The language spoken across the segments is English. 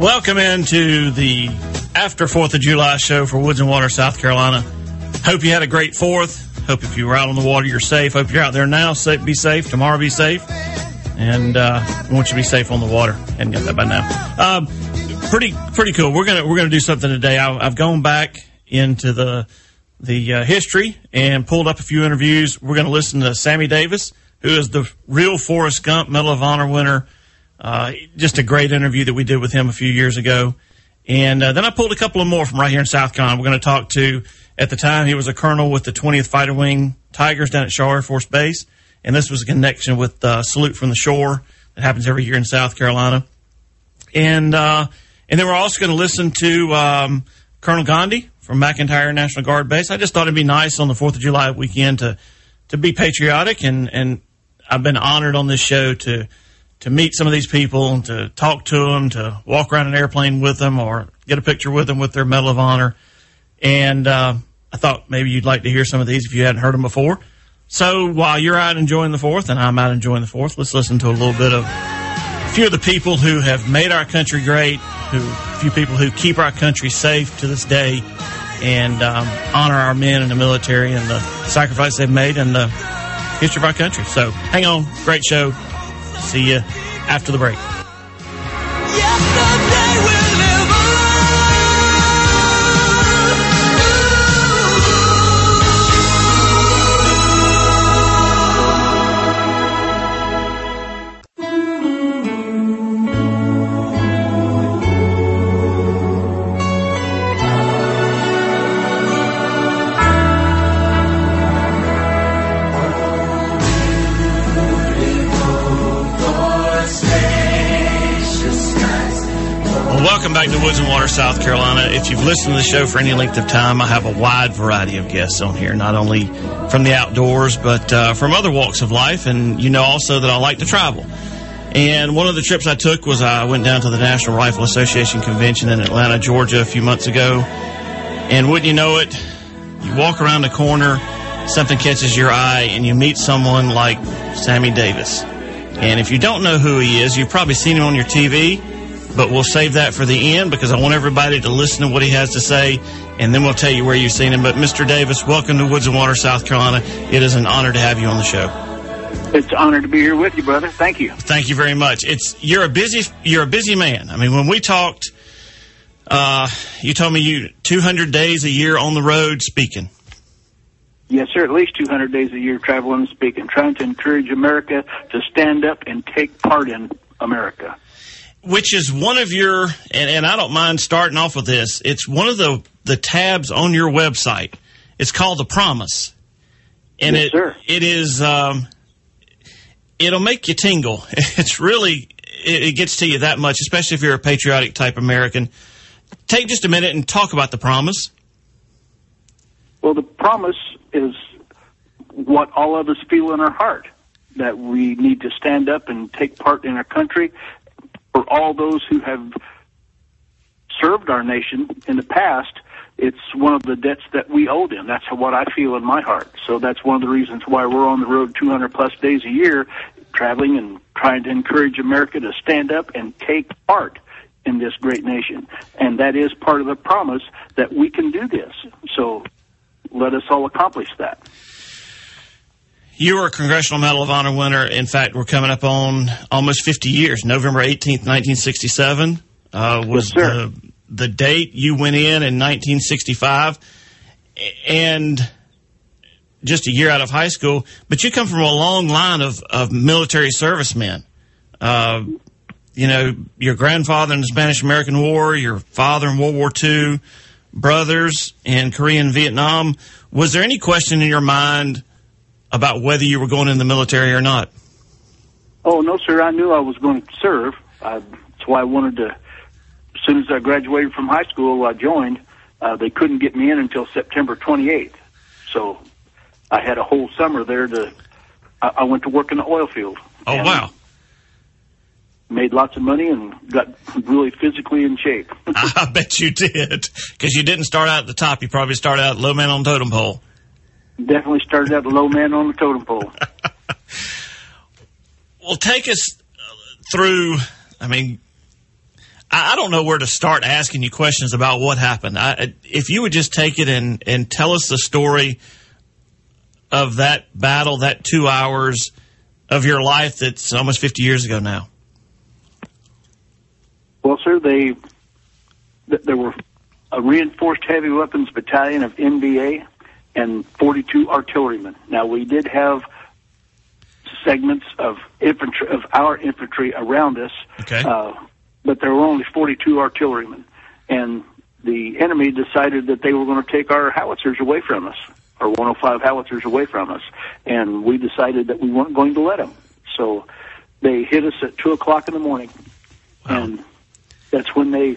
Welcome into the after 4th of July show for Woods and Water, South Carolina. Hope you had a great 4th. Hope if you were out on the water, you're safe. Hope you're out there now. Be safe. Tomorrow, be safe. And I want you to be safe on the water. Hadn't got that by now. Pretty cool. We're gonna do something today. I've gone back into the history and pulled up a few interviews. We're going to listen to Sammy Davis, who is the real Forrest Gump Medal of Honor winner. Just a great interview that we did with him a few years ago. And then I pulled a couple of more from right here in South Carolina. We're going to talk to, at the time, he was a colonel with the 20th Fighter Wing Tigers down at Shaw Air Force Base. And this was a connection with Salute from the Shore that happens every year in South Carolina. And then we're also going to listen to Colonel Gandhi from McIntyre National Guard Base. I just thought it'd be nice on the 4th of July weekend to be patriotic. And I've been honored on this show to meet some of these people and to talk to them, to walk around an airplane with them or get a picture with them with their Medal of Honor. And I thought maybe you'd like to hear some of these if you hadn't heard them before. So while you're out enjoying the 4th and I'm out enjoying the 4th, let's listen to a little bit of a few of the people who have made our country great, a few people who keep our country safe to this day, and honor our men in the military and the sacrifice they've made and the history of our country. So hang on. Great show. See you after the break. Yesterday will live Welcome back to Woods and Water, South Carolina. If you've listened to the show for any length of time, I have a wide variety of guests on here, not only from the outdoors, but from other walks of life. And you know also that I like to travel. And one of the trips I took was I went down to the National Rifle Association convention in Atlanta, Georgia a few months ago. And wouldn't you know it, you walk around the corner, something catches your eye, and you meet someone like Sammy Davis. And if you don't know who he is, you've probably seen him on your TV. But we'll save that for the end because I want everybody to listen to what he has to say, and then we'll tell you where you've seen him. But, Mr. Davis, welcome to Woods and Water, South Carolina. It is an honor to have you on the show. It's an honor to be here with you, brother. Thank you. Thank you very much. You're a busy man. I mean, when we talked, you told me you 200 days a year on the road speaking. Yes, sir. At least 200 days a year traveling and speaking, trying to encourage America to stand up and take part in America. Which is one of your, and I don't mind starting off with this, it's one of the tabs on your website. It's called The Promise. And yes, sir. It is, it'll make you tingle. It's really, it gets to you that much, especially if you're a patriotic type American. Take just a minute and talk about The Promise. Well, The Promise is what all of us feel in our heart, that we need to stand up and take part in our country. For all those who have served our nation in the past, it's one of the debts that we owe them. That's what I feel in my heart. So that's one of the reasons why we're on the road 200-plus days a year, traveling and trying to encourage America to stand up and take part in this great nation. And that is part of the promise that we can do this. So let us all accomplish that. You were a Congressional Medal of Honor winner. In fact, we're coming up on almost 50 years. November 18th, 1967 was yes, the date you went in 1965. And just a year out of high school. But you come from a long line of military servicemen. You know, your grandfather in the Spanish-American War, your father in World War II, brothers in Korea and Vietnam. Was there any question in your mind about whether you were going in the military or not? Oh, no, sir. I knew I was going to serve. That's why I wanted to, as soon as I graduated from high school, I joined. They couldn't get me in until September 28th. So I had a whole summer there I went to work in the oil field. Oh, wow. Made lots of money and got really physically in shape. I bet you did, because you didn't start out at the top. You probably started out low man on the totem pole. Definitely started out the low man on the totem pole. Well, take us through, I mean, I don't know where to start asking you questions about what happened. If you would just take it and tell us the story of that battle, that 2 hours of your life that's almost 50 years ago now. Well, sir, there were a reinforced heavy weapons battalion of NVA and 42 artillerymen. Now, we did have segments of our infantry around us, okay, but there were only 42 artillerymen. And the enemy decided that they were going to take our howitzers away from us, our 105 howitzers away from us. And we decided that we weren't going to let them. So they hit us at 2 o'clock in the morning. Wow. And that's when they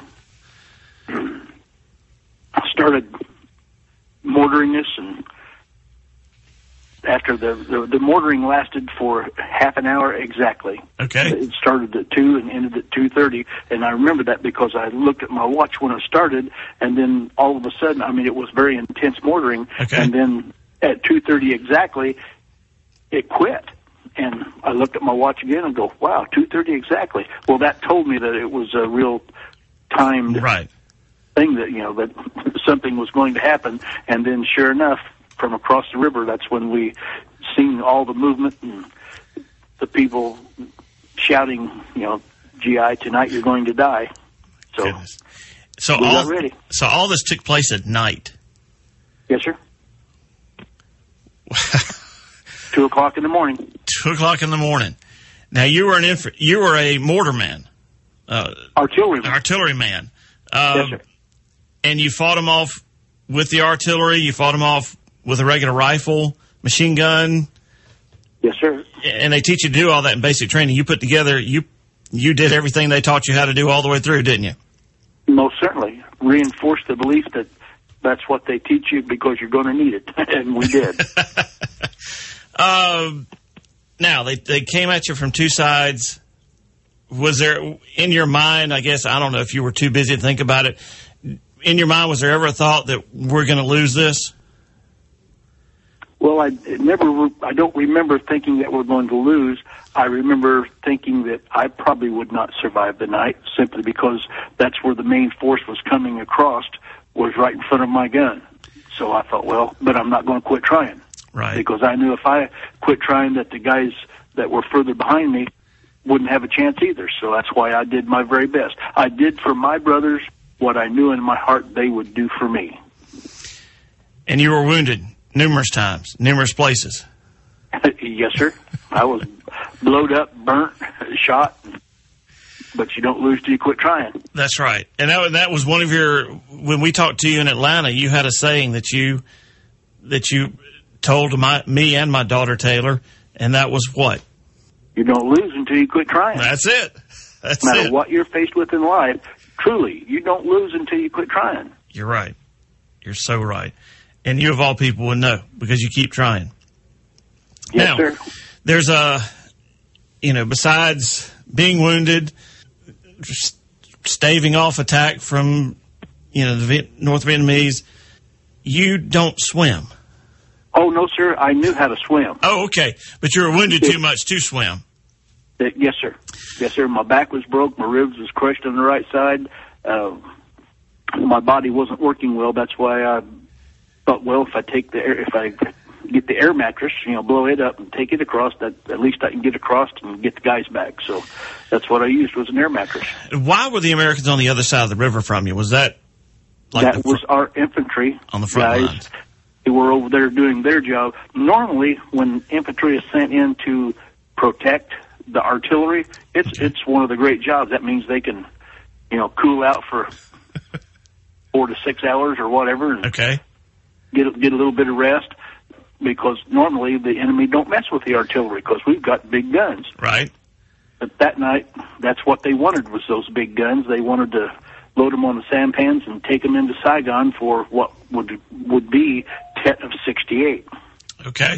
started mortaring us, and after the mortaring lasted for half an hour exactly. Okay. It started at 2 and ended at 2:30, and I remember that because I looked at my watch when it started, and then all of a sudden, I mean, it was very intense mortaring, okay, and then at 2:30 exactly, it quit. And I looked at my watch again and go, wow, 2:30 exactly. Well, that told me that it was a real timed right thing, that, you know, that something was going to happen. And then sure enough, from across the river, that's when we seen all the movement and the people shouting, you know, GI, tonight you're going to die. So, goodness. So we got ready. So all this took place at night. Yes, sir. 2 o'clock in the morning. 2 o'clock in the morning. Now you were you were a mortarman, artilleryman. Yes, sir. And you fought them off with the artillery. You fought them off with a regular rifle, machine gun. Yes, sir. And they teach you to do all that in basic training. You put together. You did everything they taught you how to do all the way through, didn't you? Most certainly. Reinforced the belief that that's what they teach you because you're going to need it, and we did. Now, they came at you from two sides. Was there, in your mind, I guess, I don't know if you were too busy to think about it, in your mind, was there ever a thought that we're going to lose this? Well, I don't remember thinking that we're going to lose. I remember thinking that I probably would not survive the night, simply because that's where the main force was coming across, was right in front of my gun. So I thought, well, but I'm not going to quit trying. Right. Because I knew if I quit trying, that the guys that were further behind me wouldn't have a chance either. So that's why I did my very best. I did for my brothers what I knew in my heart they would do for me. And you were wounded numerous times, numerous places. Yes, sir. I was blowed up, burnt, shot, but you don't lose till you quit trying. That's right. And that was one of your, when we talked to you in Atlanta, you had a saying that you told me and my daughter Taylor, and that was what? You don't lose until you quit trying. That's it. That's no matter it. what you're faced with in life, truly, you don't lose until you quit trying. You're right. You're so right. And you of all people would know because you keep trying. Yes, now, sir. There's besides being wounded, staving off attack from, the North Vietnamese, you don't swim. Oh, no, sir. I knew how to swim. Oh, okay. But you were wounded too much to swim. Yes, sir. Yes, sir. My back was broke. My ribs was crushed on the right side. My body wasn't working well. That's why I thought, well, if I get the air mattress, blow it up and take it across, that at least I can get across and get the guys back. So that's what I used, was an air mattress. Why were the Americans on the other side of the river from you? Was that that was our infantry on the front guys lines? Who were over there doing their job. Normally, when infantry is sent in to protect the artillery, it's one of the great jobs. That means they can, cool out for 4 to 6 hours or whatever, and okay, get a little bit of rest. Because normally the enemy don't mess with the artillery because we've got big guns. Right. But that night, that's what they wanted, was those big guns. They wanted to load them on the sampans and take them into Saigon for what would be Tet of 68. Okay.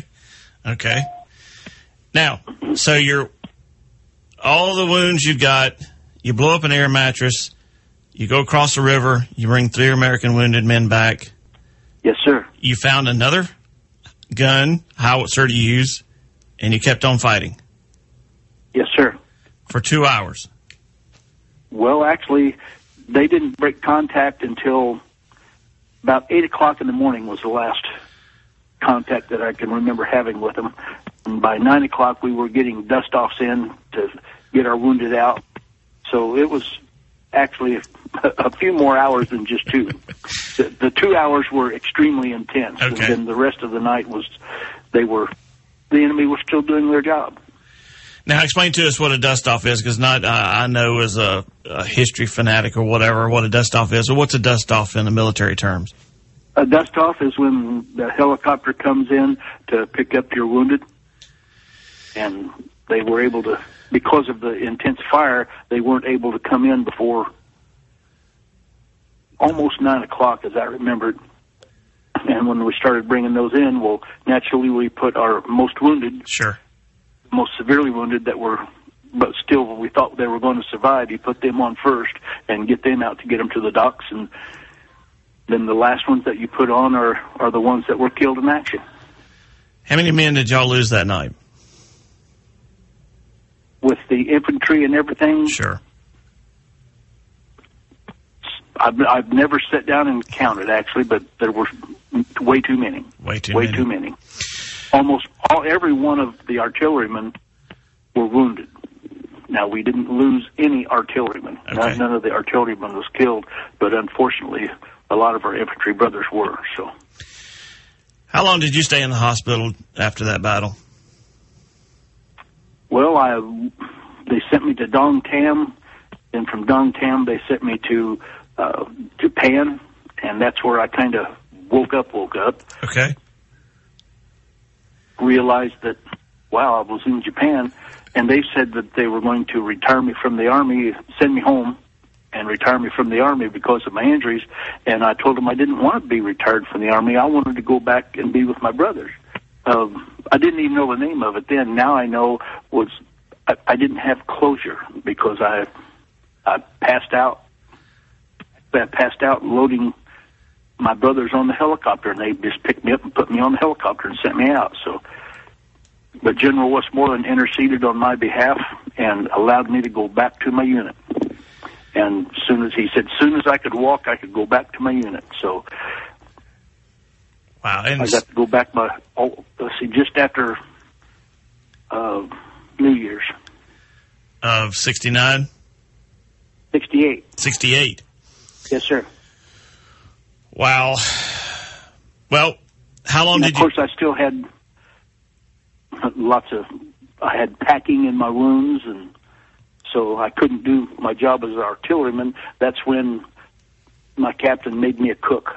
Now, so all the wounds you got, you blow up an air mattress, you go across the river, you bring 3 American wounded men back. Yes, sir. You found another gun, howitzer to use, and you kept on fighting. Yes, sir. For 2 hours. Well, actually, they didn't break contact until about 8 o'clock in the morning was the last contact that I can remember having with them. And by 9 o'clock, we were getting dust-offs in to get our wounded out. So it was actually a few more hours than just 2. The 2 hours were extremely intense. Okay. And then the rest of the night was, the enemy was still doing their job. Now, explain to us what a dust-off is, because I know as a history fanatic or whatever what a dust-off is. So what's a dust-off in the military terms? A dust-off is when the helicopter comes in to pick up your wounded, and they were able to, because of the intense fire, they weren't able to come in before almost 9 o'clock, as I remembered. And when we started bringing those in, well, naturally we put our most wounded, Sure. most severely wounded but still we thought they were going to survive. You put them on first and get them out to get them to the docks, and then the last ones that you put on are the ones that were killed in action. How many men did y'all lose that night? With the infantry and everything, Sure. I've never sat down and counted, actually, but there were way too many. Way too many. Almost every one of the artillerymen were wounded. Now, we didn't lose any artillerymen. Okay. None of the artillerymen was killed, but unfortunately, a lot of our infantry brothers were. So, How long did you stay in the hospital after that battle? well, they sent me to Dong Tam, and from Dong Tam they sent me to Japan, and that's where I kind of woke up. Okay. Realized that, wow, I was in Japan, and they said that they were going to retire me from the Army, send me home, and retire me from the Army because of my injuries. And I told them I didn't want to be retired from the Army. I wanted to go back and be with my brothers. I didn't even know the name of it then. Now I know I didn't have closure because I passed out. I passed out loading my brothers on the helicopter, and they just picked me up and put me on the helicopter and sent me out. So, but General Westmoreland interceded on my behalf and allowed me to go back to my unit. And soon as I could walk, I could go back to my unit. So, wow. And I got to go back just after New Year's. Of 69? 68. 68. Yes, sir. Wow. Well, how long did you... Of course, I still had I had packing in my wounds, and so I couldn't do my job as an artilleryman. That's when my captain made me a cook.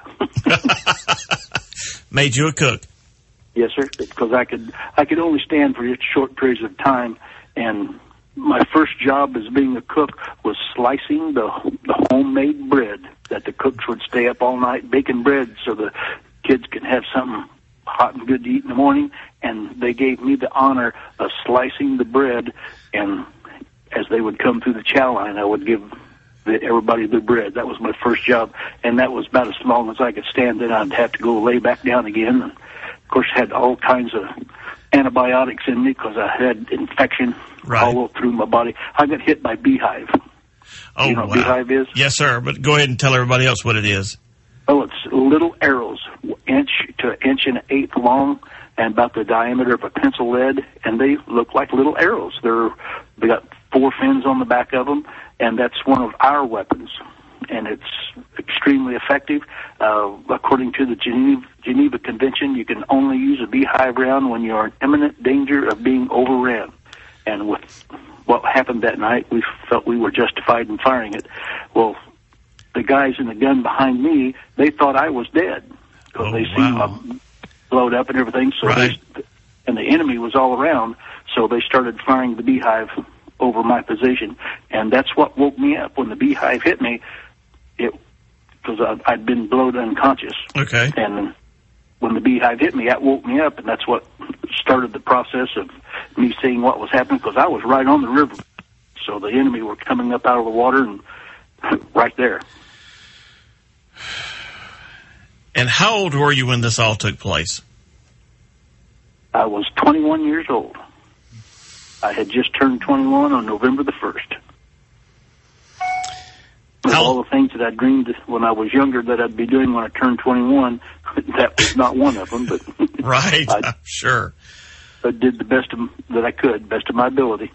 Made you a cook? Yes, sir, because I could only stand for short periods of time, and my first job as being a cook was slicing the homemade bread that the cooks would stay up all night baking bread so the kids could have something hot and good to eat in the morning. And they gave me the honor of slicing the bread, and as they would come through the chow line, I would give everybody their bread. That was my first job, and that was about as long as I could stand. Then I'd have to go lay back down again. And of course, had all kinds of antibiotics in me because I had infection all through my body. I got hit by beehive. Oh, you know what wow. beehive is? Yes, sir. But go ahead and tell everybody else what it is. Oh, it's little arrows, inch to inch and an eighth long, and about the diameter of a pencil lead, and they look like little arrows. They got 4 fins on the back of them, and that's one of our weapons, and it's extremely effective. According to the Geneva Convention, you can only use a beehive round when you're in imminent danger of being overrun. And with what happened that night, we felt we were justified in firing it. Well, the guys in the gun behind me, they thought I was dead because they seen my blowed up and everything. So and the enemy was all around, so they started firing the beehive over my position, and that's what woke me up when the beehive hit me. Because I'd been blowed unconscious. Okay. And when the beehive hit me, that woke me up, and that's what started the process of me seeing what was happening, because I was right on the river. So the enemy were coming up out of the water and right there. And how old were you when this all took place? I was 21 years old. I had just turned 21 on November the 1st. all the things that I dreamed when I was younger that I'd be doing when I turned 21, that was not one of them. But right, I'm sure. I did the best that I could, best of my ability.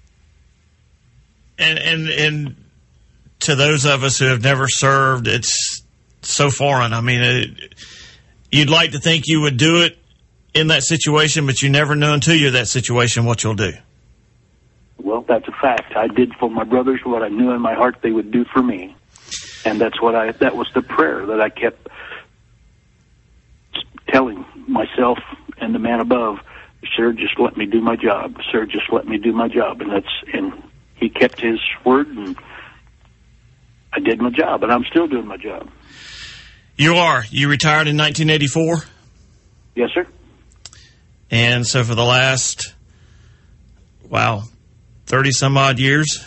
And to those of us who have never served, it's so foreign. I mean, you'd like to think you would do it in that situation, but you never know until you're in that situation what you'll do. Well, that's a fact. I did for my brothers what I knew in my heart they would do for me. And that was the prayer that I kept telling myself and the man above, sir, just let me do my job. Sir, just let me do my job. And he kept his word, and I did my job, and I'm still doing my job. You are. You retired in 1984? Yes, sir. And so for the last, 30 some odd years,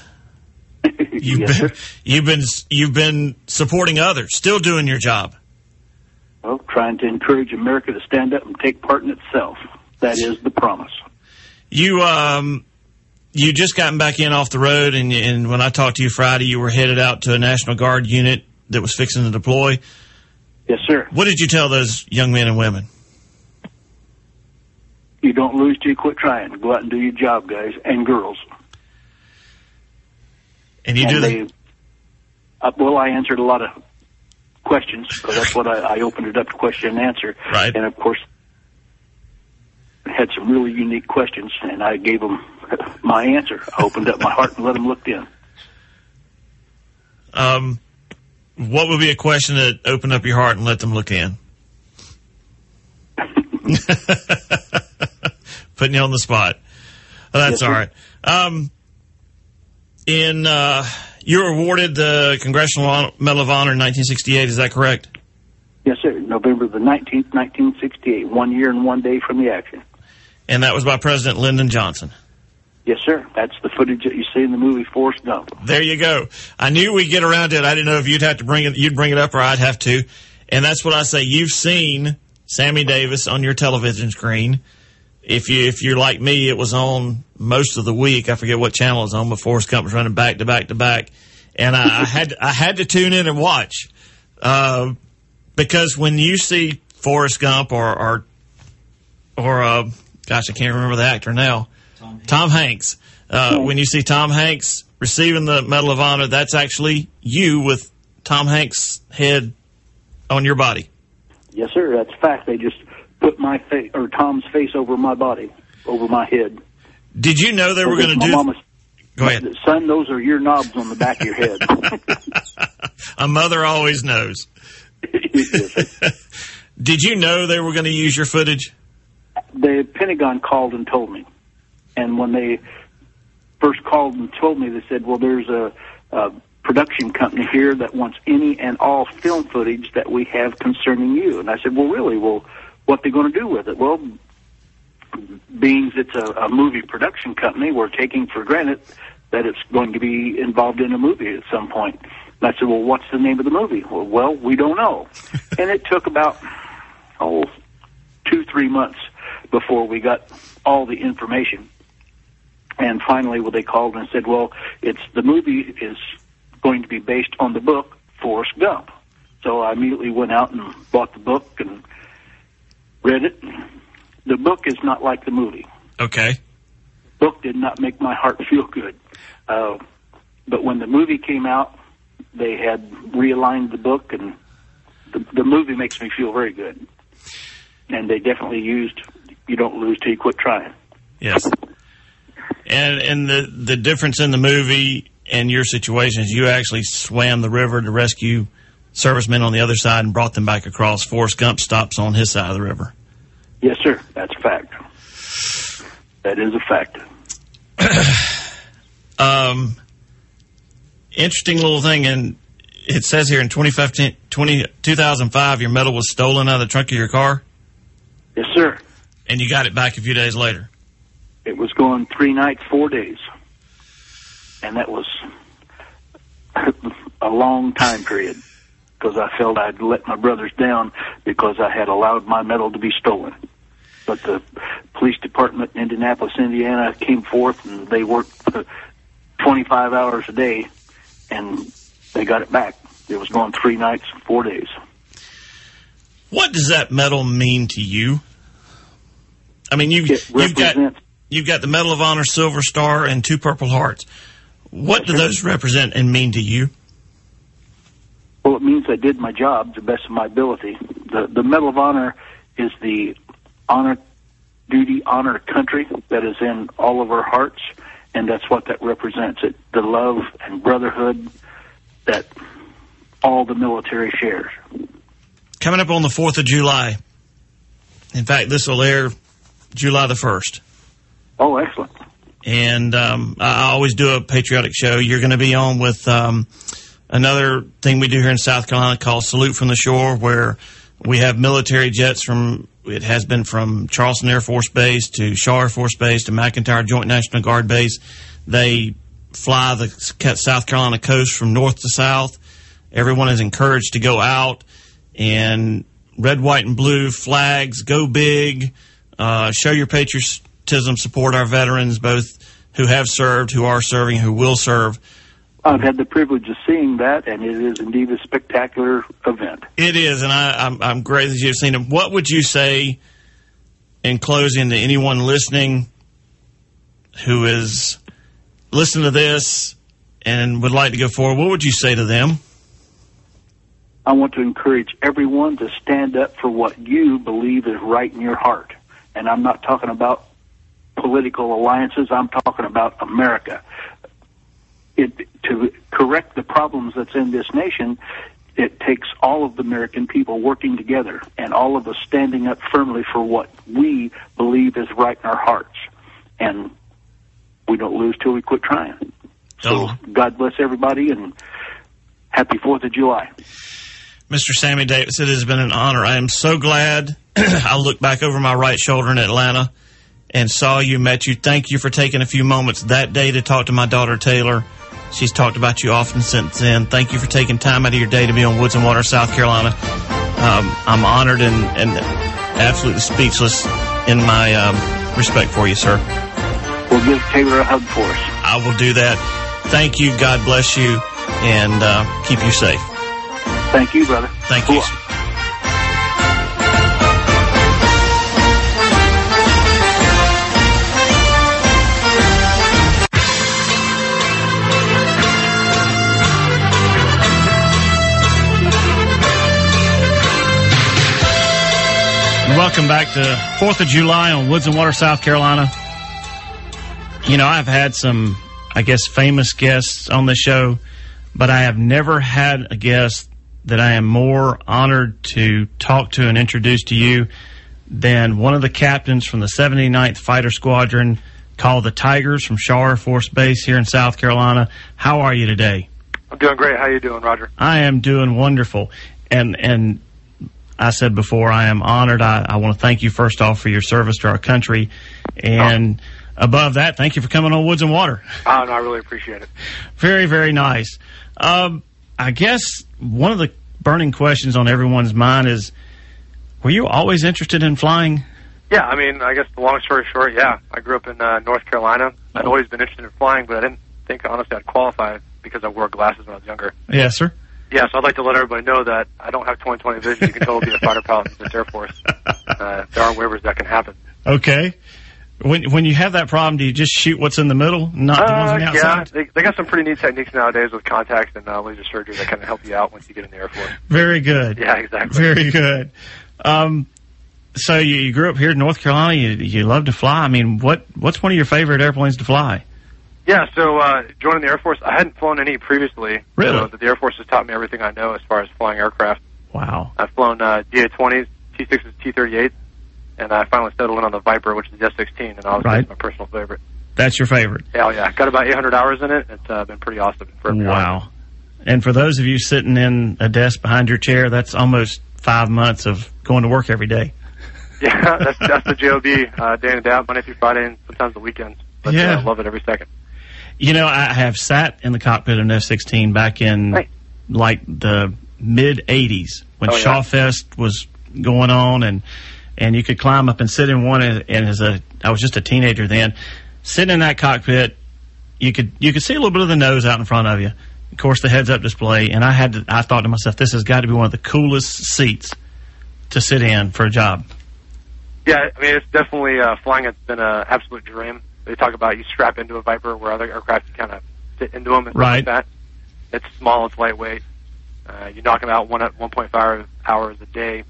you've been supporting others, still doing your job. Well, trying to encourage America to stand up and take part in itself. That is the promise. You just gotten back in off the road, and when I talked to you Friday, you were headed out to a National Guard unit that was fixing to deploy. Yes, sir. What did you tell those young men and women? You don't lose till you quit trying. Go out and do your job, guys and girls. And you do that? I answered a lot of questions, because that's what I opened it up to question and answer. Right. And, of course, had some really unique questions, and I gave them my answer. I opened up my heart and let them look in. What would be a question that opened up your heart and let them look in? Putting you on the spot. Well, that's yes, all right. You were awarded the Congressional Medal of Honor in 1968. Is that correct? Yes, sir. November the 19th, 1968. 1 year and 1 day from the action. And that was by President Lyndon Johnson. Yes, sir. That's the footage that you see in the movie Forrest Gump. There you go. I knew we'd get around to it. I didn't know if you'd bring it up or I'd have to. And that's what I say. You've seen Sammy Davis on your television screen. If you're like me, it was on most of the week. I forget what channel it was on, but Forrest Gump was running back to back to back. And I had to tune in and watch. Because when you see Forrest Gump or gosh, I can't remember the actor now. Tom Hanks. When you see Tom Hanks receiving the Medal of Honor, that's actually you with Tom Hanks' head on your body. Yes, sir. That's fact. They just put my face or Tom's face over my body, over my head. Did you know they were going to do? Go ahead, son. Those are your knobs on the back of your head. A mother always knows. Did you know they were going to use your footage? The Pentagon called and told me. And when they first called and told me, they said, well, there's a production company here that wants any and all film footage that we have concerning you. And I said, well, really? Well, what are they going to do with it? Well, being it's a movie production company, we're taking for granted that it's going to be involved in a movie at some point. And I said, well, what's the name of the movie? Well, we don't know. And it took about, 2-3 months before we got all the information. And finally, they called and said, well, the movie is going to be based on the book Forrest Gump. So I immediately went out and bought the book and read it. The book is not like the movie. Okay. The book did not make my heart feel good. But when the movie came out, they had realigned the book, and the movie makes me feel very good. And they definitely used, you don't lose till you quit trying. Yes. And the difference in the movie and your situation is you actually swam the river to rescue servicemen on the other side and brought them back across. Forrest Gump stops on his side of the river. Yes, sir. That's a fact. That is a fact. Interesting little thing, and it says here in 2005 your medal was stolen out of the trunk of your car? Yes, sir. And you got it back a few days later? It was going 3 nights, 4 days. And that was a long time period, because I felt I'd let my brothers down because I had allowed my medal to be stolen. But the police department in Indianapolis, Indiana came forth, and they worked 25 hours a day and they got it back. It was gone 3 nights, 4 days. What does that medal mean to you? I mean, you've got the Medal of Honor, Silver Star, and 2 Purple Hearts. What do those represent and mean to you? Well, it means I did my job to the best of my ability. The Medal of Honor is the honor country that is in all of our hearts, and that's what that represents. It the love and brotherhood that all the military shares. Coming up on the 4th of July. In fact, this will air July the 1st. Oh, excellent. And I always do a patriotic show. You're going to be on with another thing we do here in South Carolina called Salute from the Shore, where we have military jets it has been from Charleston Air Force Base to Shaw Air Force Base to McEntire Joint National Guard Base. They fly the South Carolina coast from north to south. Everyone is encouraged to go out and red, white, and blue flags, go big, show your patriotism, support our veterans, both who have served, who are serving, who will serve. I've had the privilege of seeing that, and it is indeed a spectacular event. It is, and I'm great that you've seen it. What would you say in closing to anyone listening who is listening to this and would like to go forward? What would you say to them? I want to encourage everyone to stand up for what you believe is right in your heart. And I'm not talking about political alliances. I'm talking about America. To correct the problems that's in this nation, it takes all of the American people working together and all of us standing up firmly for what we believe is right in our hearts. And we don't lose till we quit trying. So God bless everybody, and happy 4th of July. Mr. Sammy Davis, it has been an honor. I am so glad I looked back over my right shoulder in Atlanta and saw you, met you. Thank you for taking a few moments that day to talk to my daughter, Taylor. She's talked about you often since then. Thank you for taking time out of your day to be on Woods and Water, South Carolina. I'm honored and absolutely speechless in my respect for you, sir. We'll give Taylor a hug for us. I will do that. Thank you. God bless you, and keep you safe. Thank you, brother. Thank you. Welcome back to 4th of July on Woods and Water, South Carolina. You know, I've had some, I guess, famous guests on the show, but I have never had a guest that I am more honored to talk to and introduce to you than one of the captains from the 79th Fighter Squadron called the Tigers from Shaw Air Force Base here in South Carolina. How are you today? I'm doing great. How are you doing, Roger? I am doing wonderful. And I said before, I am honored. I want to thank you first off for your service to our country. And above that, thank you for coming on Woods and Water. Oh, no, I really appreciate it. Very, very nice. I guess one of the burning questions on everyone's mind is, were you always interested in flying? Yeah, I mean, I guess the long story short, yeah. I grew up in North Carolina. I'd always been interested in flying, but I didn't think, honestly, I'd qualify because I wore glasses when I was younger. Yes, sir. Yeah, so I'd like to let everybody know that I don't have 20/20 vision. You can totally be a fighter pilot in this Air Force. There are waivers that can happen. Okay. When you have that problem, do you just shoot what's in the middle, not the ones on the outside? Yeah, they got some pretty neat techniques nowadays with contacts and laser surgery that kind of help you out once you get in the Air Force. Very good. Yeah, exactly. Very good. So you grew up here in North Carolina. You love to fly. I mean, what's one of your favorite airplanes to fly? Yeah, so joining the Air Force, I hadn't flown any previously. Really? So the Air Force has taught me everything I know as far as flying aircraft. Wow. I've flown DA-20s, T-6s, T-38s, and I finally settled in on the Viper, which is the F-16, and obviously it's my personal favorite. That's your favorite? Hell yeah. Got about 800 hours in it. It's been pretty awesome. Wow. And for those of you sitting in a desk behind your chair, that's almost 5 months of going to work every day. Yeah, that's the JOB, day in and day out, Monday through Friday, and sometimes the weekends. But I love it every second. You know, I have sat in the cockpit of an F-16 back in like the mid-'80s when Shawfest was going on, and you could climb up and sit in one. And I was just a teenager then, sitting in that cockpit, you could see a little bit of the nose out in front of you, of course, the heads-up display, and I thought to myself, this has got to be one of the coolest seats to sit in for a job. Yeah, I mean, it's definitely flying. It's been an absolute dream. They talk about you strap into a Viper where other aircraft you kind of sit into them and stuff like that. It's small, it's lightweight. You knock them out 1.5 hours a day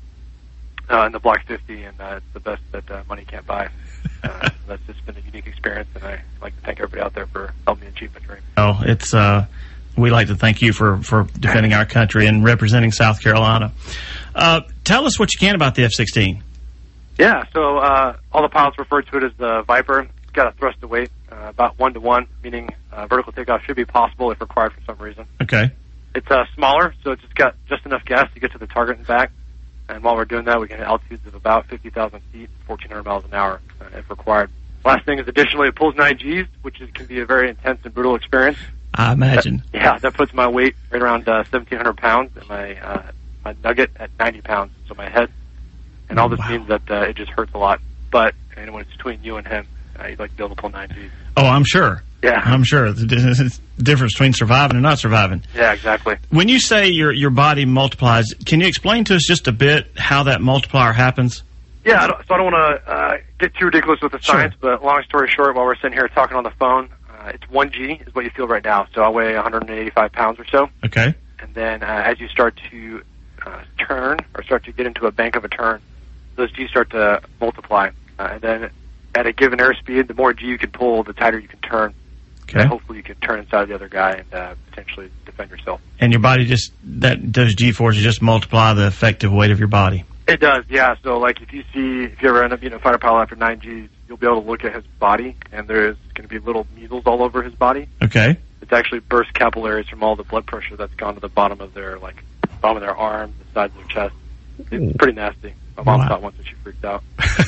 in the Block 50, and it's the best that money can't buy. That's just been a unique experience, and I like to thank everybody out there for helping me achieve my dream. Oh, it's we like to thank you for defending our country and representing South Carolina. Tell us what you can about the F-16. Yeah, so all the pilots refer to it as the Viper. It's got a thrust to weight about 1-to-1, meaning vertical takeoff should be possible if required for some reason. Okay. It's smaller, so it's just got just enough gas to get to the target and back. And while we're doing that, we can hit altitudes of about 50,000 feet, 1,400 miles an hour if required. Last thing is, additionally, it pulls 9 Gs, which can be a very intense and brutal experience. I imagine. That puts my weight right around 1,700 pounds and my nugget at 90 pounds, so my head. And all this means that it just hurts a lot. But when it's between you and him, you'd like to be able to pull 9 Gs. Oh, I'm sure. Yeah. I'm sure. The difference between surviving and not surviving. Yeah, exactly. When you say your body multiplies, can you explain to us just a bit how that multiplier happens? Yeah, so I don't want to get too ridiculous with the science, but long story short, while we're sitting here talking on the phone, it's 1 G is what you feel right now. So I weigh 185 pounds or so. Okay. And then as you start to turn or start to get into a bank of a turn, those G's start to multiply. And then at a given airspeed, the more G you can pull, the tighter you can turn. Okay. And hopefully you can turn inside the other guy and potentially defend yourself. And your body those G-forces just multiply the effective weight of your body. It does, yeah. So like if you ever end up being a fighter pilot after 9 Gs, you'll be able to look at his body, and there's going to be little needles all over his body. Okay. It's actually burst capillaries from all the blood pressure that's gone to the bottom of their arms, the sides of their chest. It's pretty nasty. My mom thought once that she freaked out.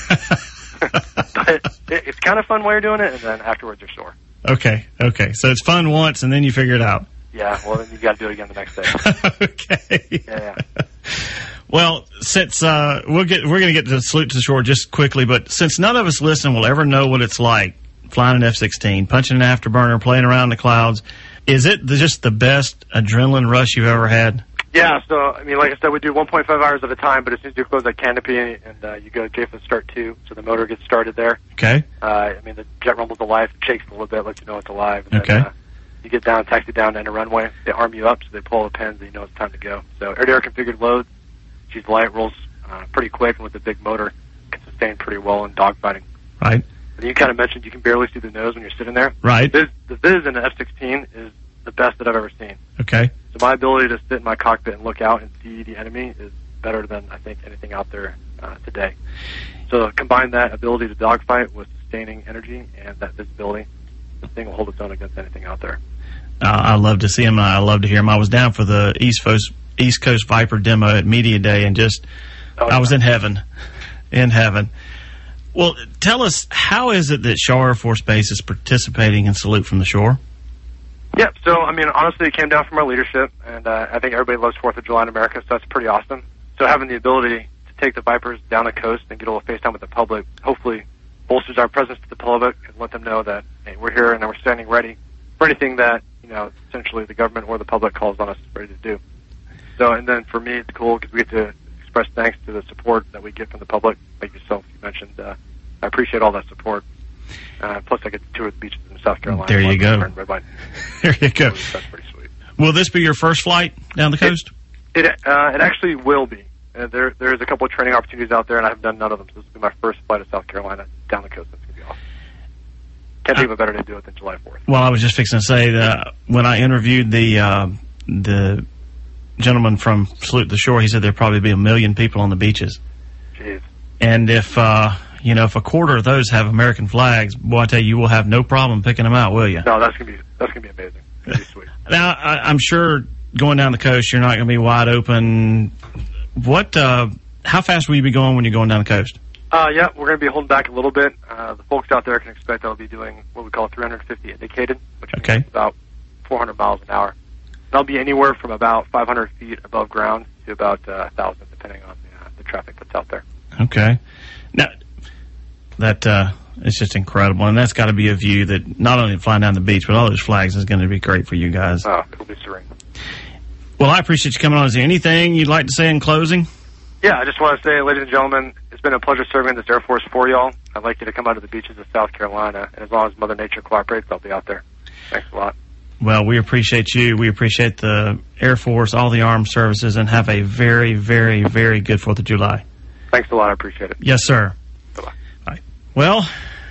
But it's kind of fun while you're doing it, and then afterwards you're sore. Okay. So it's fun once, and then you figure it out. Yeah, well, then you got to do it again the next day. Okay. Yeah. Well, since we're going to get to Salute to the Shore just quickly, but since none of us listening will ever know what it's like flying an F-16, punching an afterburner, playing around in the clouds, is it just the best adrenaline rush you've ever had? Yeah, so, I mean, like I said, we do 1.5 hours at a time, but as soon as you close that canopy and you go JFS Start 2, so the motor gets started there. Okay. I mean, the jet rumbles alive, shakes a little bit, lets you know it's alive. And okay. Then, you get down, taxi down to end a runway. They arm you up, so they pull the pins, and you know it's time to go. So air-to-air configured loads. She's light, rolls pretty quick, and with the big motor, can sustain pretty well in dogfighting. Right. And you kind of mentioned you can barely see the nose when you're sitting there. Right. The Viz in the F-16 is the best that I've ever seen. Okay. So my ability to sit in my cockpit and look out and see the enemy is better than I think anything out there today. So combine that ability to dogfight with sustaining energy and that visibility, the thing will hold its own against anything out there. I love to see him, and I love to hear him. I was down for the East Coast Viper demo at Media Day, and I was in heaven. In heaven. Well, tell us, how is it that Shaw Air Force Base is participating in Salute from the Shore? Yep, so, I mean, honestly, it came down from our leadership, and I think everybody loves 4th of July in America, so that's pretty awesome. So having the ability to take the Vipers down the coast and get a little face time with the public hopefully bolsters our presence to the public and let them know that, hey, we're here and we're standing ready for anything that, essentially the government or the public calls on us ready to do. So, and then for me, it's cool because we get to express thanks to the support that we get from the public, like yourself, you mentioned. I appreciate all that support. Plus, I get to tour the beaches in South Carolina. There you go. There you go. So that's pretty sweet. Will this be your first flight down the coast? It actually will be. There's a couple of training opportunities out there, and I have done none of them. So this will be my first flight to South Carolina down the coast. That's going to be awesome. Can't think of a better day to do it than July 4th. Well, I was just fixing to say that when I interviewed the gentleman from Salute the Shore, he said there'd probably be 1 million people on the beaches. Jeez. And if a quarter of those have American flags, boy, I tell you will have no problem picking them out, will you? No, that's gonna be amazing. It's gonna be sweet. Now, I'm sure going down the coast, you're not going to be wide open. How fast will you be going when you're going down the coast? Yeah, we're going to be holding back a little bit. The folks out there can expect I'll be doing what we call 350 indicated, which means about 400 miles an hour. And I'll be anywhere from about 500 feet above ground to about 1,000, depending on the traffic that's out there. Okay. Now, that It's just incredible. And that's got to be a view that not only flying down the beach, but all those flags is going to be great for you guys. Oh, it'll be serene. Well, I appreciate you coming on. Is there anything you'd like to say in closing? Yeah, I just want to say, ladies and gentlemen, it's been a pleasure serving this Air Force for y'all. I'd like you to come out to the beaches of South Carolina, and as long as Mother Nature cooperates, I'll be out there. Thanks a lot. Well, we appreciate you. We appreciate the Air Force, all the armed services, and have a very, very, very good 4th of July. Thanks a lot. I appreciate it. Yes, sir. Bye-bye. Bye. Well,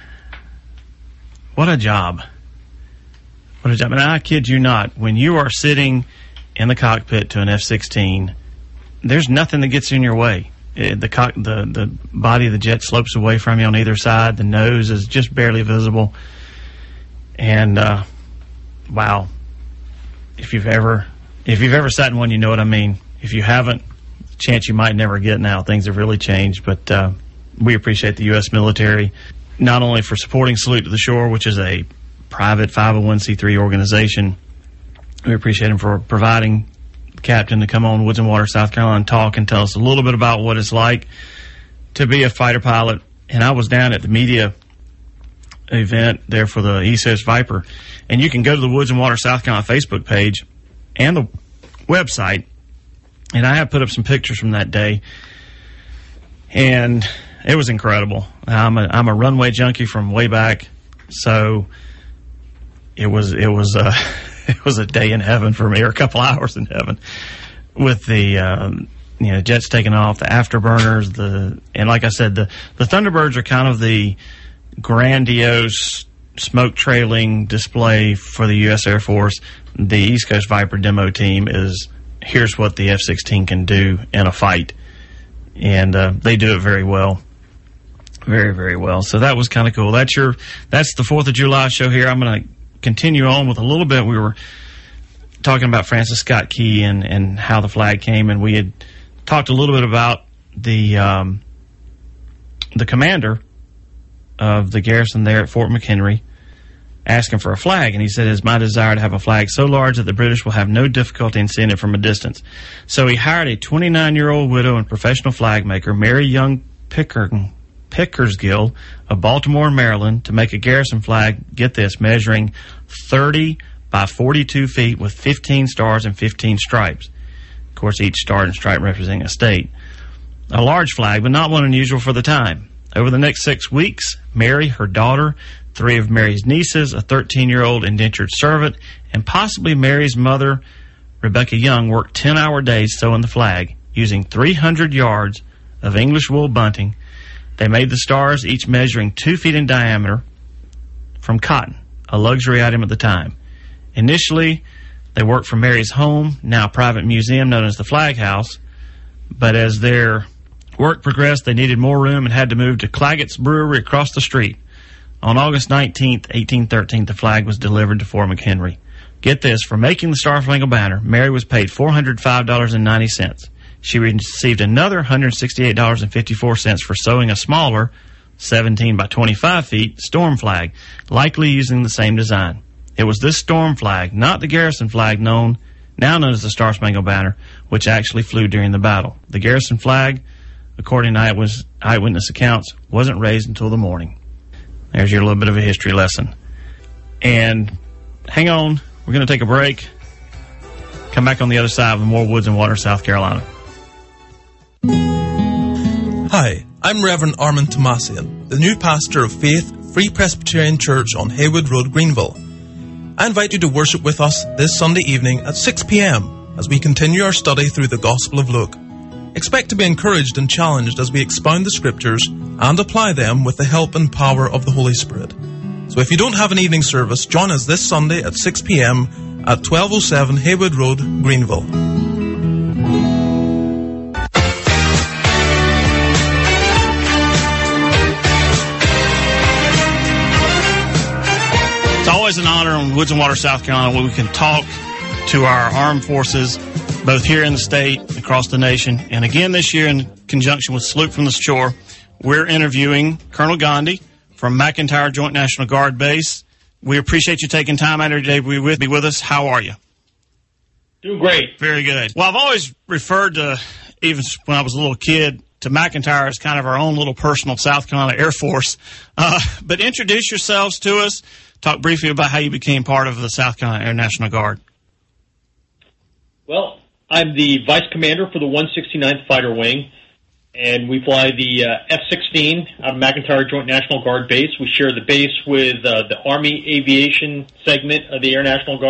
what a job. What a job. And I kid you not, when you are sitting in the cockpit to an F-16, there's nothing that gets in your way. The body of the jet slopes away from you on either side. The nose is just barely visible. And, wow. If you've ever sat in one, you know what I mean. If you haven't, chance you might never get now. Things have really changed. But we appreciate the U.S. military, not only for supporting Salute to the Shore, which is a private 501c3 organization. We appreciate them for providing the captain to come on Woods and Water, South Carolina, and talk and tell us a little bit about what it's like to be a fighter pilot. And I was down at the media event there for the East Coast Viper. And you can go to the Woods and Water, South Carolina Facebook page and the website. And I have put up some pictures from that day. And it was incredible. I'm a runway junkie from way back. So it was it was a day in heaven for me, or a couple hours in heaven, with the jets taking off, the afterburners, and like I said, the Thunderbirds are kind of the grandiose smoke trailing display for the U.S. Air Force. The East Coast Viper demo team is, here's what the F-16 can do in a fight, and they do it very well. Very, very well. So that was kind of cool. That's the 4th of July show here. I'm going to continue on with a little bit. We were talking about Francis Scott Key and how the flag came, and we had talked a little bit about the commander of the garrison there at Fort McHenry asking for a flag, and he said, "It's my desire to have a flag so large that the British will have no difficulty in seeing it from a distance." So he hired a 29-year-old widow and professional flag maker, Mary Young Pickersgill of Baltimore, Maryland, to make a garrison flag, get this, measuring 30 by 42 feet with 15 stars and 15 stripes. Of course, each star and stripe representing a state. A large flag, but not one unusual for the time. Over the next 6 weeks, Mary, her daughter, 3 of Mary's nieces, a 13-year-old indentured servant, and possibly Mary's mother, Rebecca Young, worked 10-hour days sewing the flag, using 300 yards of English wool bunting. They made the stars, each measuring 2 feet in diameter, from cotton, a luxury item at the time. Initially, they worked from Mary's home, now a private museum known as the Flag House, but as their work progressed, they needed more room and had to move to Claggett's Brewery across the street. On August 19th, 1813, the flag was delivered to Fort McHenry. Get this, for making the Star-Spangled Banner, Mary was paid $405.90. She received another $168.54 for sewing a smaller, 17 by 25 feet, storm flag, likely using the same design. It was this storm flag, not the garrison flag now known as the Star-Spangled Banner, which actually flew during the battle. The garrison flag, according to eyewitness accounts, wasn't raised until the morning. There's your little bit of a history lesson. And hang on, we're going to take a break. Come back on the other side with more Woods and Water, South Carolina. Hi, I'm Reverend Armand Tomasian, the new pastor of Faith Free Presbyterian Church on Haywood Road, Greenville. I invite you to worship with us this Sunday evening at 6 p.m. as we continue our study through the Gospel of Luke. Expect to be encouraged and challenged as we expound the Scriptures and apply them with the help and power of the Holy Spirit. So if you don't have an evening service, join us this Sunday at 6 p.m. at 1207 Haywood Road, Greenville. It's always an honor on Woods and Water, South Carolina, where we can talk to our armed forces, both here in the state, across the nation. And again this year, in conjunction with Salute from the Shore, we're interviewing Colonel Gandhi from McIntyre Joint National Guard Base. We appreciate you taking time out of your day to be with us. How are you? Doing great. Very good. Well, I've always referred to, even when I was a little kid, to McEntire as kind of our own little personal South Carolina Air Force. But introduce yourselves to us. Talk briefly about how you became part of the South Carolina Air National Guard. Well, I'm the Vice Commander for the 169th Fighter Wing, and we fly the F-16 out of McEntire Joint National Guard Base. We share the base with the Army Aviation segment of the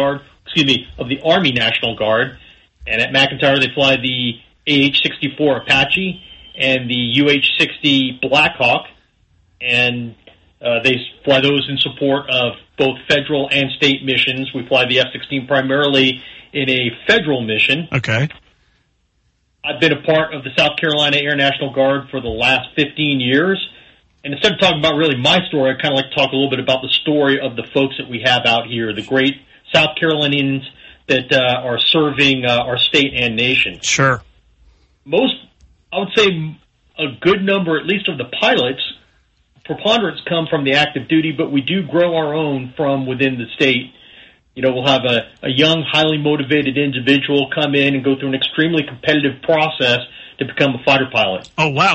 of the Army National Guard. And at McEntire, they fly the AH-64 Apache and the UH-60 Blackhawk, and they fly those in support of both federal and state missions. We fly the F-16 primarily in a federal mission. Okay. I've been a part of the South Carolina Air National Guard for the last 15 years. And instead of talking about really my story, I'd kind of like to talk a little bit about the story of the folks that we have out here, the great South Carolinians that are serving our state and nation. Sure. I would say a good number, at least of the pilots, preponderance come from the active duty, but we do grow our own from within the state. You know, we'll have a young, highly motivated individual come in and go through an extremely competitive process to become a fighter pilot. Oh, wow.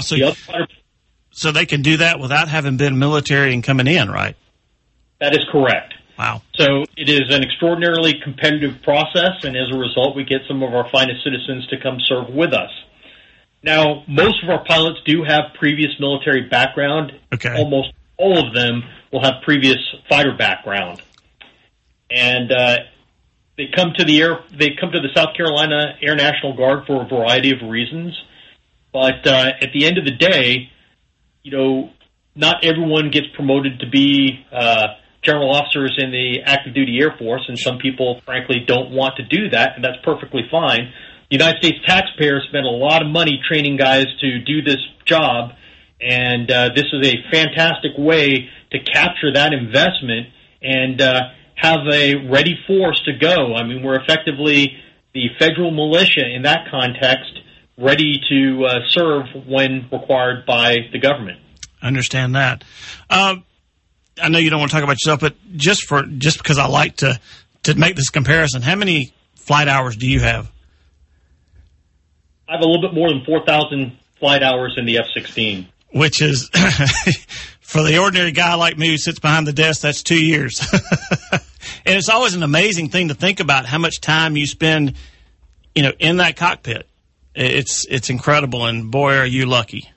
So they can do that without having been military and coming in, right? That is correct. Wow. So it is an extraordinarily competitive process, and as a result, we get some of our finest citizens to come serve with us. Now, most of our pilots do have previous military background. Okay. Almost all of them will have previous fighter background. And they come to the South Carolina Air National Guard for a variety of reasons. But at the end of the day, you know, not everyone gets promoted to be general officers in the active duty Air Force, and some people, frankly, don't want to do that, and that's perfectly fine. The United States taxpayers spend a lot of money training guys to do this job, and this is a fantastic way to capture that investment and have a ready force to go. I mean, we're effectively the federal militia in that context, ready to serve when required by the government. I understand that. I know you don't want to talk about yourself, but just because I like to make this comparison, how many flight hours do you have? I have a little bit more than 4,000 flight hours in the F-16. Which is, for the ordinary guy like me who sits behind the desk, that's 2 years. And it's always an amazing thing to think about how much time you spend, you know, in that cockpit. It's incredible, and boy, are you lucky.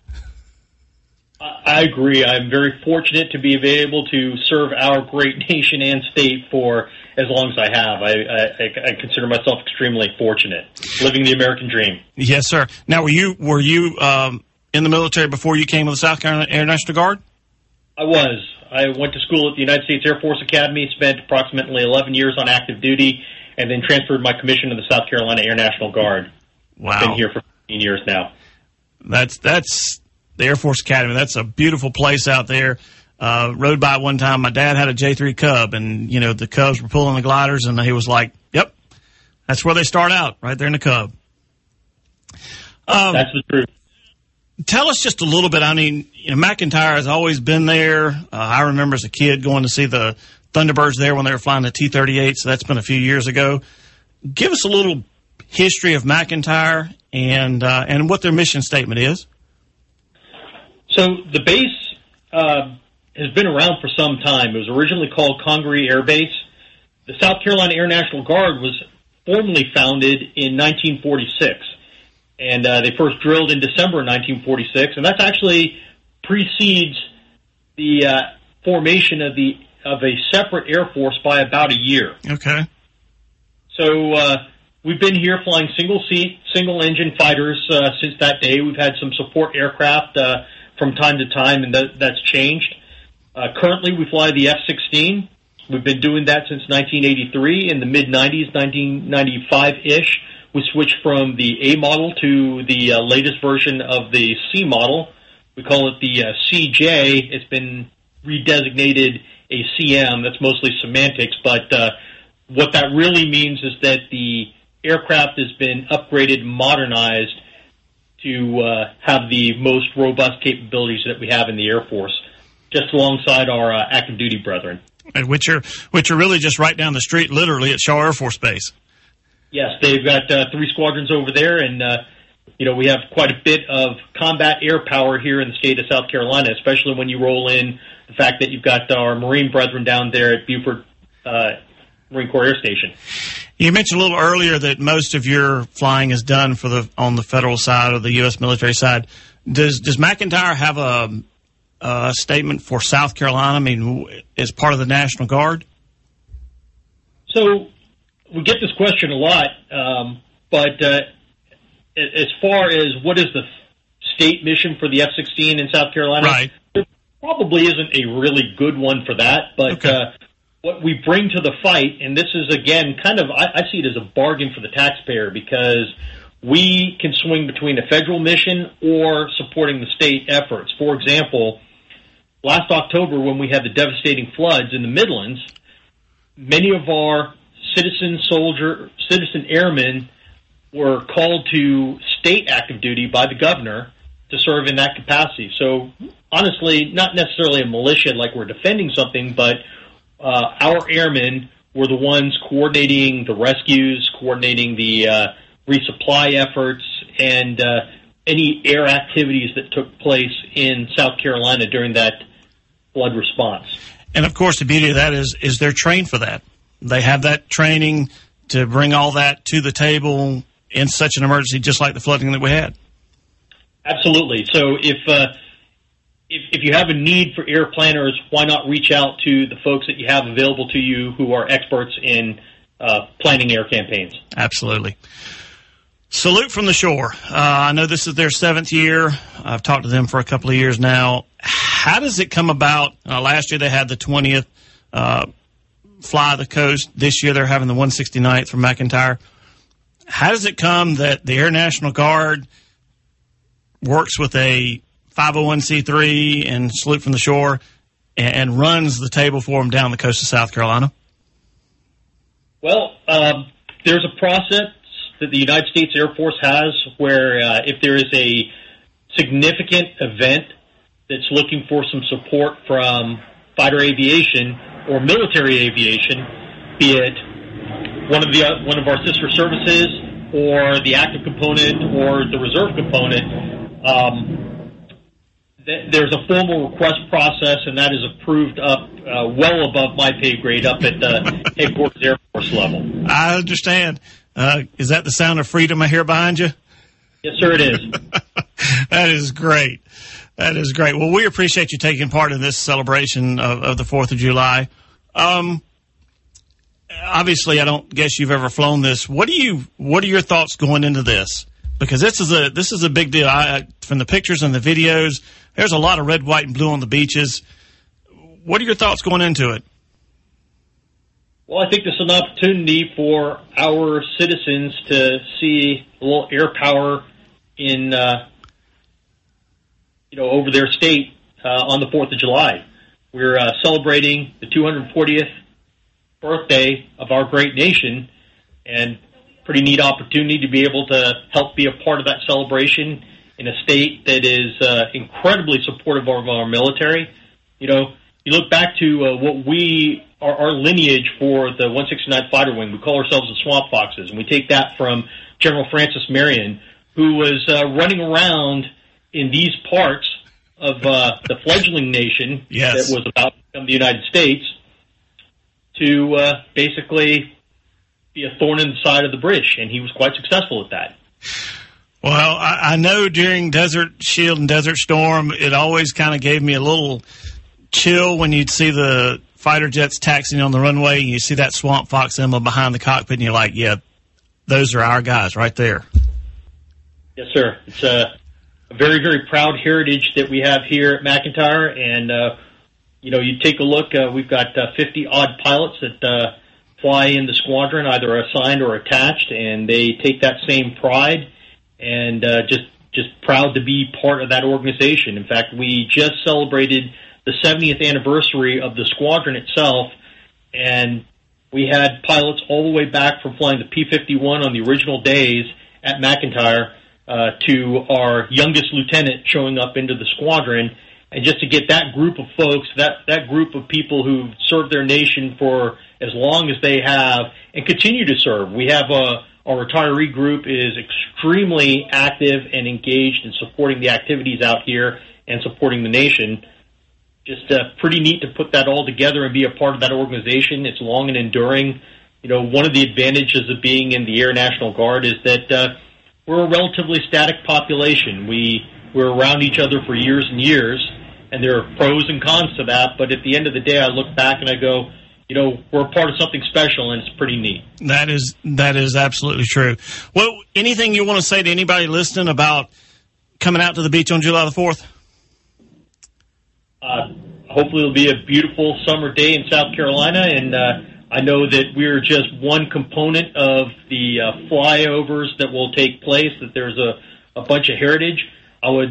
I agree. I'm very fortunate to be able to serve our great nation and state for as long as I have. I consider myself extremely fortunate, living the American dream. Yes, sir. Now, were you in the military before you came to the South Carolina Air National Guard? I was. I went to school at the United States Air Force Academy, spent approximately 11 years on active duty, and then transferred my commission to the South Carolina Air National Guard. Wow. I've been here for 15 years now. That's the Air Force Academy. That's a beautiful place out there. Rode by it one time. My dad had a J3 Cub, and, you know, the Cubs were pulling the gliders, and he was like, yep, that's where they start out, right there in the Cub. That's the truth. Tell us just a little bit. I mean, you know, McEntire has always been there. I remember as a kid going to see the Thunderbirds there when they were flying the T-38, so that's been a few years ago. Give us a little history of McEntire and what their mission statement is. So the base has been around for some time. It was originally called Congaree Air Base. The South Carolina Air National Guard was formally founded in 1946. And they first drilled in December 1946, and that actually precedes the formation of a separate Air Force by about a year. Okay. So we've been here flying single-seat, single-engine fighters since that day. We've had some support aircraft from time to time, and that's changed. Currently, we fly the F-16. We've been doing that since 1983. In the mid-'90s, 1995-ish, we switched from the A model to the latest version of the C model. We call it the CJ. It's been redesignated a CM. That's mostly semantics, but what that really means is that the aircraft has been upgraded, modernized to have the most robust capabilities that we have in the Air Force, just alongside our active duty brethren. And which are really just right down the street, literally at Shaw Air Force Base. Yes, they've got 3 squadrons over there, and we have quite a bit of combat air power here in the state of South Carolina, especially when you roll in the fact that you've got our Marine brethren down there at Beaufort Marine Corps Air Station. You mentioned a little earlier that most of your flying is done on the federal side or the U.S. military side. Does McEntire have a statement for South Carolina? I mean, as part of the National Guard? So we get this question a lot, but as far as what is the state mission for the F-16 in South Carolina, right. There probably isn't a really good one for that, but okay. What we bring to the fight, and this is, again, kind of, I see it as a bargain for the taxpayer, because we can swing between a federal mission or supporting the state efforts. For example, last October when we had the devastating floods in the Midlands, many of our citizen airmen were called to state active duty by the governor to serve in that capacity. So, honestly, not necessarily a militia like we're defending something, but our airmen were the ones coordinating the rescues, coordinating the resupply efforts, and any air activities that took place in South Carolina during that flood response. And, of course, the beauty of that is they're trained for that. They have that training to bring all that to the table in such an emergency, just like the flooding that we had. Absolutely. So if you have a need for air planners, why not reach out to the folks that you have available to you who are experts in planning air campaigns? Absolutely. Salute from the Shore. I know this is their 7th year. I've talked to them for a couple of years now. How does it come about? Last year they had the 20th Fly the Coast. This year they're having the 169th from McEntire. How does it come that the Air National Guard works with a 501c3 and Salute from the Shore and runs the table for them down the coast of South Carolina? Well, there's a process that the United States Air Force has where if there is a significant event that's looking for some support from fighter aviation or military aviation, be it one of our sister services or the active component or the reserve component, there's a formal request process, and that is approved up well above my pay grade up at the headquarters Air Force level. I understand. Is that the sound of freedom I hear behind you? Yes, sir, it is. That is great. That is great. Well, we appreciate you taking part in this celebration of the 4th of July. Obviously, I don't guess you've ever flown this. What are your thoughts going into this? Because this is a big deal. From the pictures and the videos, there's a lot of red, white, and blue on the beaches. What are your thoughts going into it? Well, I think this is an opportunity for our citizens to see a little air power in, over their state on the 4th of July. We're celebrating the 240th birthday of our great nation, and pretty neat opportunity to be able to help be a part of that celebration in a state that is incredibly supportive of our military. You look back to what our lineage for the 169th Fighter Wing. We call ourselves the Swamp Foxes, and we take that from General Francis Marion, who was running around in these parts of the fledgling nation yes. that was about to become the United States to basically be a thorn in the side of the British, and he was quite successful at that. Well, I know during Desert Shield and Desert Storm, it always kind of gave me a little chill when you'd see the fighter jets taxiing on the runway, and you see that Swamp Fox emblem behind the cockpit, and you're like, yeah, those are our guys right there. Yes, sir. It's a very, very proud heritage that we have here at McEntire, and, you take a look, we've got 50-odd pilots that fly in the squadron, either assigned or attached, and they take that same pride and just proud to be part of that organization. In fact, we just celebrated the 70th anniversary of the squadron itself, and we had pilots all the way back from flying the P-51 on the original days at McEntire to our youngest lieutenant showing up into the squadron. And just to get that group of folks, that group of people who've served their nation for as long as they have and continue to serve. We have Our retiree group is extremely active and engaged in supporting the activities out here and supporting the nation. Just pretty neat to put that all together and be a part of that organization. It's long and enduring. One of the advantages of being in the Air National Guard is that we're a relatively static population. We're around each other for years and years, and there are pros and cons to that. But at the end of the day, I look back and I go, we're a part of something special, and it's pretty neat. That is absolutely true. Well, anything you want to say to anybody listening about coming out to the beach on July the 4th? Hopefully it'll be a beautiful summer day in South Carolina, and I know that we're just one component of the flyovers that will take place, that there's a bunch of heritage. I would,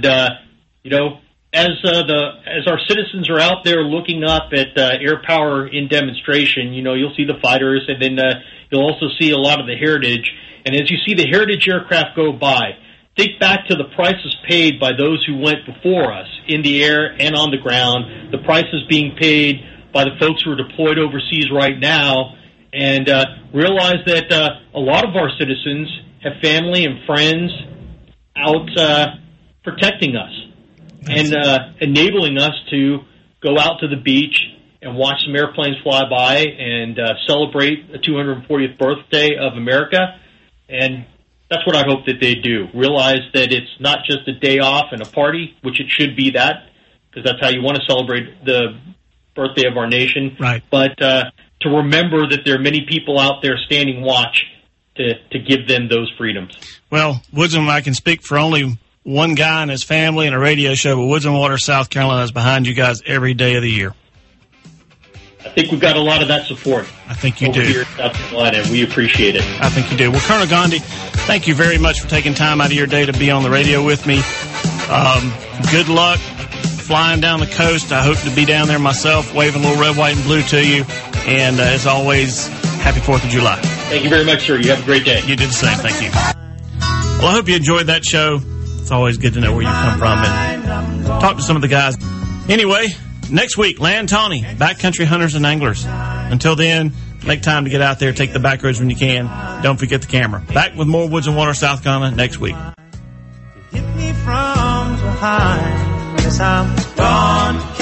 as our citizens are out there looking up at air power in demonstration, you'll see the fighters, and then you'll also see a lot of the heritage. And as you see the heritage aircraft go by, think back to the prices paid by those who went before us in the air and on the ground, the prices being paid by the folks who are deployed overseas right now, and realize that a lot of our citizens have family and friends out protecting us and enabling us to go out to the beach and watch some airplanes fly by and celebrate the 240th birthday of America. And that's what I hope that they do. Realize that it's not just a day off and a party, which it should be that, because that's how you want to celebrate the birthday of our nation. Right. But to remember that there are many people out there standing watch to give them those freedoms. Well, Woods and I can speak for only one guy and his family and a radio show, but Woods and Water, South Carolina is behind you guys every day of the year. I think we've got a lot of that support. I think you over do. Here in South Carolina, and we appreciate it. I think you do. Well, Colonel Gandhi, thank you very much for taking time out of your day to be on the radio with me. Good luck flying down the coast. I hope to be down there myself, waving a little red, white, and blue to you. And as always, happy 4th of July. Thank you very much, sir. You have a great day. You did the same. Thank you. Well, I hope you enjoyed that show. It's always good to know where you come from and talk to some of the guys. Anyway, next week, Land Tawney, backcountry hunters and anglers. Until then, make time to get out there, take the back roads when you can. Don't forget the camera. Back with more Woods and Water, South Carolina next week. Hit me from behind, 'cause I'm gone.